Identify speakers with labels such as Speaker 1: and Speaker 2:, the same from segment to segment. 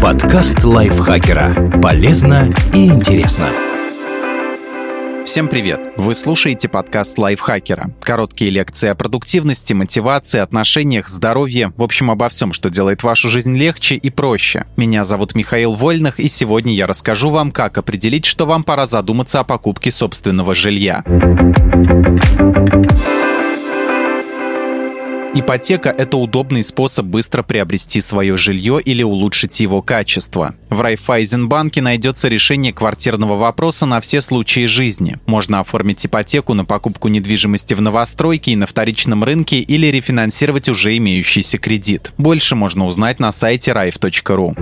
Speaker 1: Подкаст лайфхакера. Полезно и интересно.
Speaker 2: Всем привет! Вы слушаете подкаст лайфхакера. Короткие лекции о продуктивности, мотивации, отношениях, здоровье, в общем, обо всем, что делает вашу жизнь легче и проще. Меня зовут Михаил Вольных, и сегодня я расскажу вам, как определить, что вам пора задуматься о покупке собственного жилья. Ипотека – это удобный способ быстро приобрести свое жилье или улучшить его качество. В Райффайзенбанке найдется решение квартирного вопроса на все случаи жизни. Можно оформить ипотеку на покупку недвижимости в новостройке и на вторичном рынке или рефинансировать уже имеющийся кредит. Больше можно узнать на сайте raif.ru.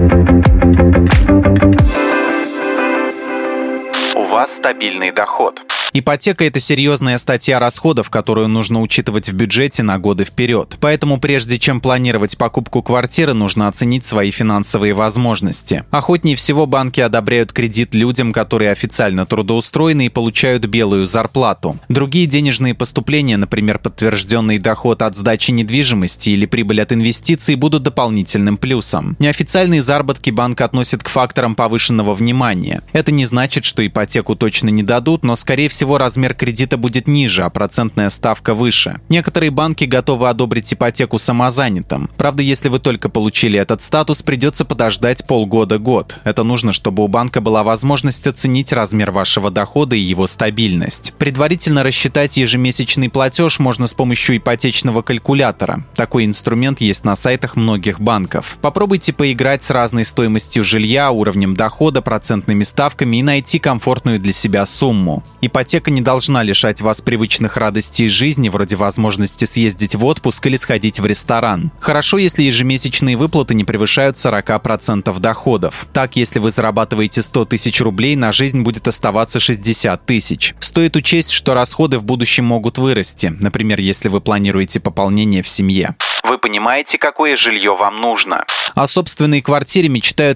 Speaker 2: У вас стабильный доход. Ипотека – это серьезная статья расходов, которую нужно учитывать в бюджете на годы вперед. Поэтому прежде чем планировать покупку квартиры, нужно оценить свои финансовые возможности. Охотнее всего банки одобряют кредит людям, которые официально трудоустроены и получают белую зарплату. Другие денежные поступления, например, подтвержденный доход от сдачи недвижимости или прибыль от инвестиций, будут дополнительным плюсом. Неофициальные заработки банк относит к факторам повышенного внимания. Это не значит, что ипотеку точно не дадут, но, скорее всего, размер кредита будет ниже, а процентная ставка выше. Некоторые банки готовы одобрить ипотеку самозанятым. Правда, если вы только получили этот статус, придется подождать полгода-год. Это нужно, чтобы у банка была возможность оценить размер вашего дохода и его стабильность. Предварительно рассчитать ежемесячный платеж можно с помощью ипотечного калькулятора. Такой инструмент есть на сайтах многих банков. Попробуйте поиграть с разной стоимостью жилья, уровнем дохода, процентными ставками и найти комфортную для себя сумму. Ипотека не должна лишать вас привычных радостей жизни, вроде возможности съездить в отпуск или сходить в ресторан. Хорошо, если ежемесячные выплаты не превышают 40% доходов. Так, если вы зарабатываете 100 тысяч рублей, на жизнь будет оставаться 60 тысяч. Стоит учесть, что расходы в будущем могут вырасти, например, если вы планируете пополнение в семье. Вы понимаете, какое жилье вам нужно? О собственной квартире мечтают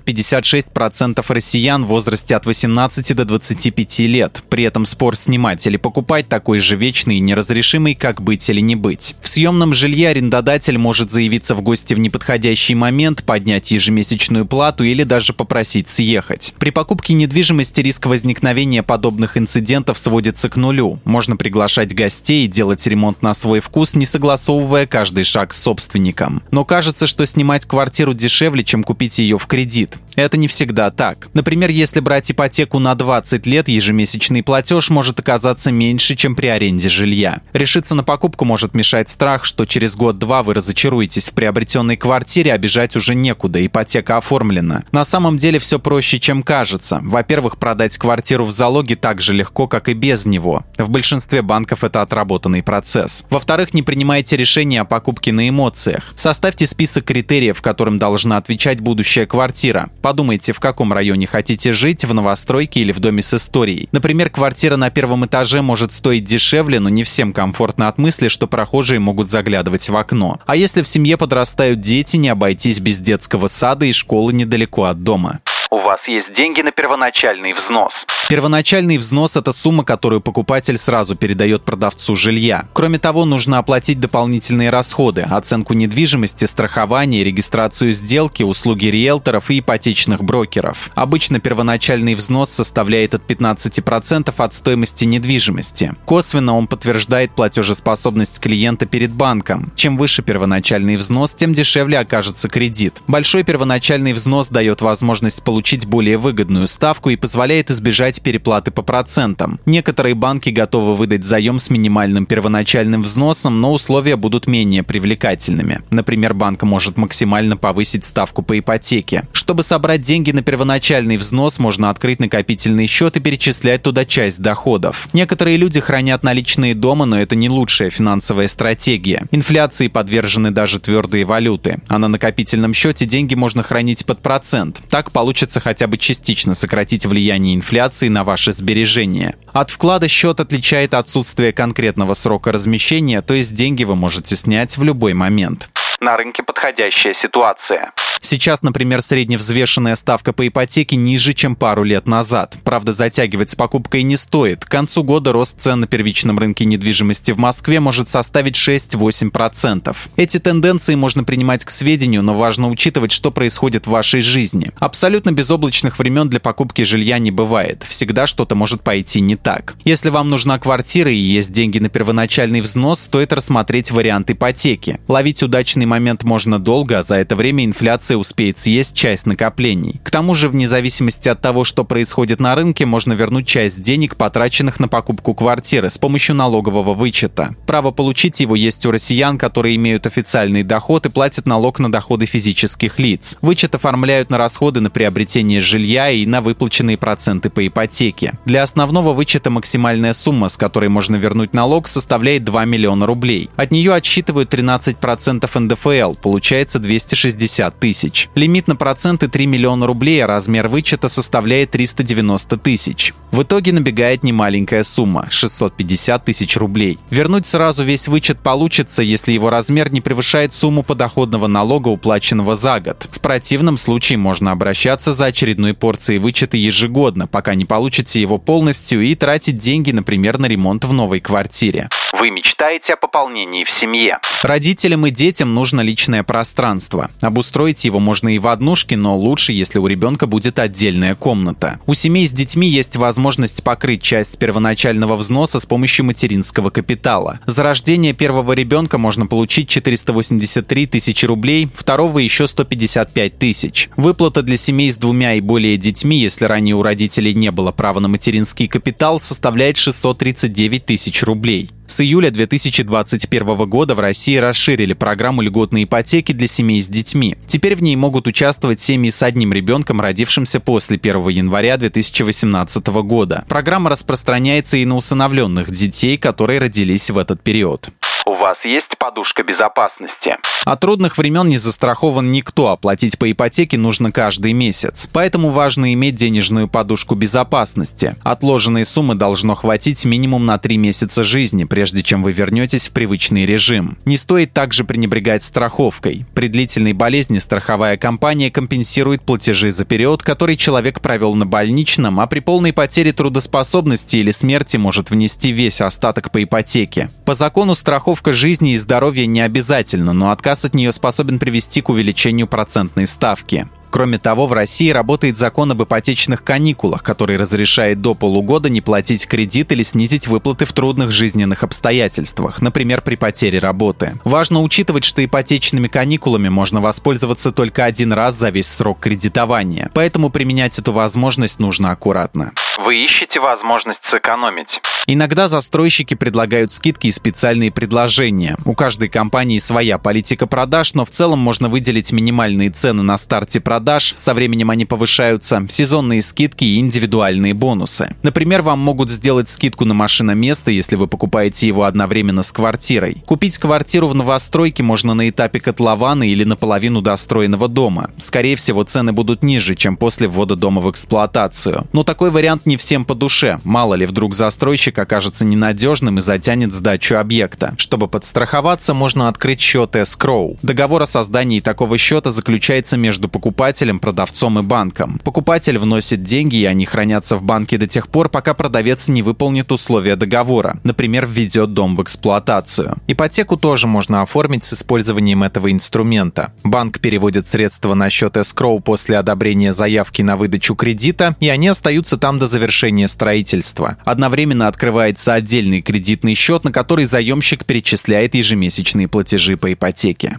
Speaker 2: 56% россиян в возрасте от 18 до 25 лет. При этом спор снимать или покупать такой же вечный и неразрешимый, как быть или не быть. В съемном жилье арендодатель может заявиться в гости в неподходящий момент, поднять ежемесячную плату или даже попросить съехать. При покупке недвижимости риск возникновения подобных инцидентов сводится к нулю. Можно приглашать гостей и делать ремонт на свой вкус, не согласовывая каждый шаг с собственником. Но кажется, что снимать квартиру дешевле, чем купить ее в кредит. Это не всегда так. Например, если брать ипотеку на 20 лет, ежемесячный платеж может оказаться меньше, чем при аренде жилья. Решиться на покупку может мешать страх, что через год-два вы разочаруетесь в приобретенной квартире, а бежать уже некуда, ипотека оформлена. На самом деле все проще, чем кажется. Во-первых, продать квартиру в залоге так же легко, как и без него. В большинстве банков это отработанный процесс. Во-вторых, не принимайте решения о покупке на эмоциях. Составьте список критериев, которым должна отвечать будущая квартира. Подумайте, в каком районе хотите жить, в новостройке или в доме с историей. Например, квартира на первом этаже может стоить дешевле, но не всем комфортно от мысли, что прохожие могут заглядывать в окно. А если в семье подрастают дети, не обойтись без детского сада и школы недалеко от дома. У вас есть деньги на первоначальный взнос. Первоначальный взнос – это сумма, которую покупатель сразу передает продавцу жилья. Кроме того, нужно оплатить дополнительные расходы – оценку недвижимости, страхование, регистрацию сделки, услуги риэлторов и ипотечных брокеров. Обычно первоначальный взнос составляет от 15% от стоимости недвижимости. Косвенно он подтверждает платежеспособность клиента перед банком. Чем выше первоначальный взнос, тем дешевле окажется кредит. Большой первоначальный взнос дает возможность получить более выгодную ставку и позволяет избежать переплаты по процентам. Некоторые банки готовы выдать заем с минимальным первоначальным взносом, но условия будут менее привлекательными. Например, банк может максимально повысить ставку по ипотеке. Чтобы собрать деньги на первоначальный взнос, можно открыть накопительный счет и перечислять туда часть доходов. Некоторые люди хранят наличные дома, но это не лучшая финансовая стратегия. Инфляции подвержены даже твердые валюты, а на накопительном счете деньги можно хранить под процент. Так получится хотя бы частично сократить влияние инфляции на ваши сбережения. От вклада счет отличает отсутствие конкретного срока размещения, то есть деньги вы можете снять в любой момент. На рынке подходящая ситуация. Сейчас, например, средневзвешенная ставка по ипотеке ниже, чем пару лет назад. Правда, затягивать с покупкой не стоит. К концу года рост цен на первичном рынке недвижимости в Москве может составить 6-8%. Эти тенденции можно принимать к сведению, но важно учитывать, что происходит в вашей жизни. Абсолютно безоблачных времен для покупки жилья не бывает. Всегда что-то может пойти не так. Если вам нужна квартира и есть деньги на первоначальный взнос, стоит рассмотреть вариант ипотеки. Ловить удачный момент можно долго, а за это время инфляция успеет съесть часть накоплений. К тому же, вне зависимости от того, что происходит на рынке, можно вернуть часть денег, потраченных на покупку квартиры, с помощью налогового вычета. Право получить его есть у россиян, которые имеют официальный доход и платят налог на доходы физических лиц. Вычет оформляют на расходы на приобретение жилья и на выплаченные проценты по ипотеке. Для основного вычета максимальная сумма, с которой можно вернуть налог, составляет 2 миллиона рублей. От нее отсчитывают 13% НДФЛ, получается 260 тысяч. Лимит на проценты 3 миллиона рублей, а размер вычета составляет 390 тысяч. В итоге набегает немаленькая сумма – 650 тысяч рублей. Вернуть сразу весь вычет получится, если его размер не превышает сумму подоходного налога, уплаченного за год. В противном случае можно обращаться за очередной порцией вычета ежегодно, пока не получите его полностью, и тратить деньги, например, на ремонт в новой квартире. Вы мечтаете о пополнении в семье? Родителям и детям нужно личное пространство. Обустроить его можно и в однушке, но лучше, если у ребенка будет отдельная комната. У семей с детьми есть возможность покрыть часть первоначального взноса с помощью материнского капитала. За рождение первого ребенка можно получить 483 тысячи рублей, второго еще 155 тысяч. Выплата для семей с 2 и более детьми, если ранее у родителей не было права на материнский капитал, составляет 639 тысяч рублей. С июля 2021 года в России расширили программу льготной ипотеки для семей с детьми. Теперь в ней могут участвовать семьи с одним ребенком, родившимся после 1 января 2018 года. Программа распространяется и на усыновленных детей, которые родились в этот период. У вас есть подушка безопасности? От трудных времен не застрахован никто, а платить по ипотеке нужно каждый месяц. Поэтому важно иметь денежную подушку безопасности. Отложенной суммы должно хватить минимум на 3 месяца жизни, прежде чем вы вернетесь в привычный режим. Не стоит также пренебрегать страховкой. При длительной болезни страховая компания компенсирует платежи за период, который человек провел на больничном, а при полной потере трудоспособности или смерти может внести весь остаток по ипотеке. По закону страховка жизни и здоровья не обязательно, но отказ от нее способен привести к увеличению процентной ставки. Кроме того, в России работает закон об ипотечных каникулах, который разрешает до полугода не платить кредит или снизить выплаты в трудных жизненных обстоятельствах, например, при потере работы. Важно учитывать, что ипотечными каникулами можно воспользоваться только один раз за весь срок кредитования, поэтому применять эту возможность нужно аккуратно. Вы ищете возможность сэкономить? Иногда застройщики предлагают скидки и специальные предложения. У каждой компании своя политика продаж, но в целом можно выделить минимальные цены на старте продаж, со временем они повышаются, сезонные скидки и индивидуальные бонусы. Например, вам могут сделать скидку на машиноместо, если вы покупаете его одновременно с квартирой. Купить квартиру в новостройке можно на этапе котлована или наполовину достроенного дома. Скорее всего, цены будут ниже, чем после ввода дома в эксплуатацию. Но такой вариант не всем по душе. Мало ли, вдруг застройщик окажется ненадежным и затянет сдачу объекта. Чтобы подстраховаться, можно открыть счет escrow. Договор о создании такого счета заключается между покупателем, продавцом и банком. Покупатель вносит деньги, и они хранятся в банке до тех пор, пока продавец не выполнит условия договора, например, введет дом в эксплуатацию. Ипотеку тоже можно оформить с использованием этого инструмента. Банк переводит средства на счет escrow после одобрения заявки на выдачу кредита, и они остаются там до завершения строительства. Одновременно открывается отдельный кредитный счет, на который заемщик перечисляет ежемесячные платежи по ипотеке.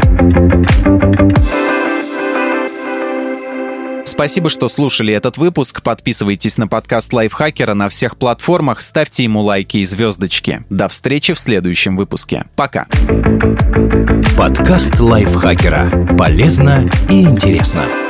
Speaker 2: Спасибо, что слушали этот выпуск. Подписывайтесь на подкаст Лайфхакера на всех платформах, ставьте ему лайки и звездочки. До встречи в следующем выпуске. Пока.
Speaker 1: Подкаст Лайфхакера. Полезно и интересно.